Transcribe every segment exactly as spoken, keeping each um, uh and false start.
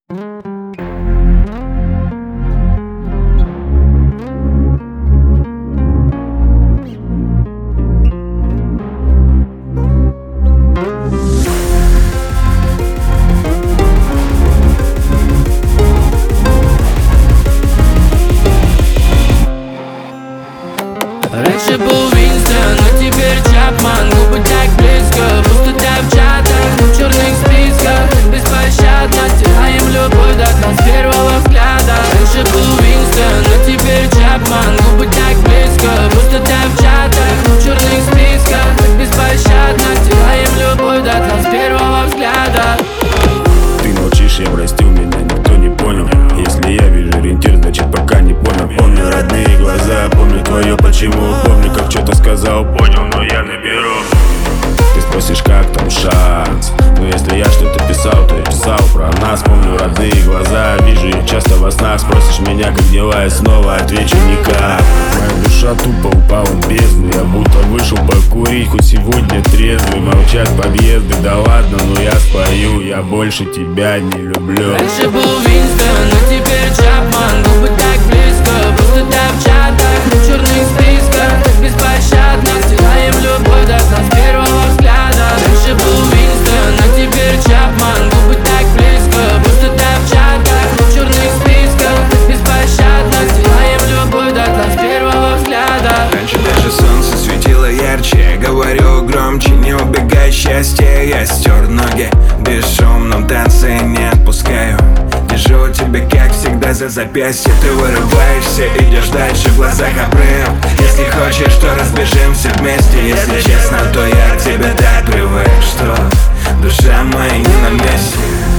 Раньше был Винстон, но теперь Чапман. Губы так близко, пустота в чатах, но в черных списках. Беспощадно стираем любовь до дна с первого взгляда. Раньше был Винстон, но теперь Чапман. Губы так близко, пустота в чатах, но в черных списках. Беспощадно стираем любовь до дна с первого взгляда. Ты молчишь, я простил, меня никто не понял. Если я вижу ориентир, значит пока не понял. Помню родные глаза, помню твое почему. Помню, как что-то сказал, понял, но я наберу. Ты спросишь, как там шанс? Но если я что-то писал, то я писал про нас. Помню родные глаза, вижу их часто во снах. Спросишь меня, как дела, и снова отвечу никак. Моя душа тупо упала в бездну. Я будто вышел покурить, хоть сегодня трезвый. Молчат подъезды, да ладно, но я спою. Я больше тебя не люблю. Раньше был Винстон, но теперь Чапман. Губы так близко, пустота в чатах, но в черных списках. Беспощадно стираем любовь до дна с первого взгляда. Раньше был Винстон, но теперь Чапман. Губы так близко, пустота в чатах, но в черных списках. Беспощадно стираем любовь до дна с первого взгляда. Раньше даже солнце светило ярче. Говорю громче, не убегай счастье. Я стер ноги в бесшумном танце, не отпускаю. Держу тебя, как всегда, за запястье. Ты вырываешься, идешь дальше, в глазах обрыв. Если хочешь, то разбежимся вместе. Если честно, то я к тебе так привык, что душа моя не на месте.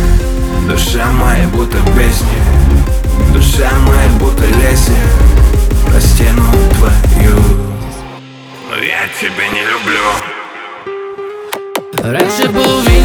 Душа моя будто в песне. Душа моя будто лесенье. Про стену твою, но я тебя не люблю. Раньше был Винстон.